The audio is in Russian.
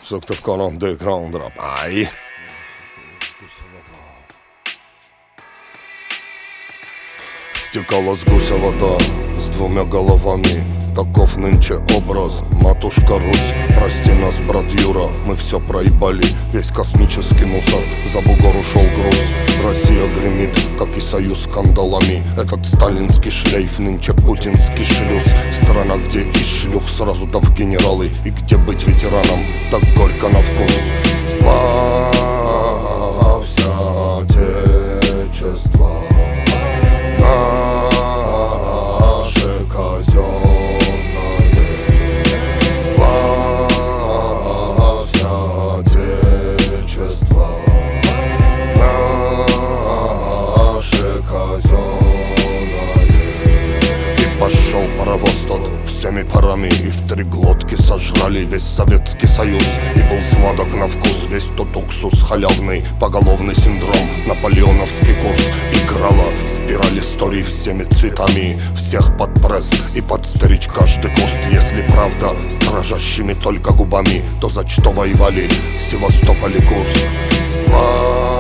Söktük underground rap. Aj. Стекала с гуся вода с двумя головами. Таков нынче образ, матушка Русь. Прости нас, брат Юра, мы все проебали. Весь космический мусор, за бугор ушел груз. Россия гремит, как и союз с кандалами. Этот сталинский шлейф, нынче путинский шлюз. Страна, где из шлюх сразу да в генералы. И где быть ветераном, так горько на вкус. Славься, Отечество, наше казенное. Славься, Отечество, наше казенное. И пошел паровоз тот всеми парами, и в три глотки сожрали весь Советский Союз. И был сладок на вкус весь тот уксус халявный, поголовный синдром, наполеоновский курс. Играла спираль историй всеми цветами, всех под пресс и под стричь каждый куст. Если правда с дрожащими только губами, то за что воевали Севастополь и Курск?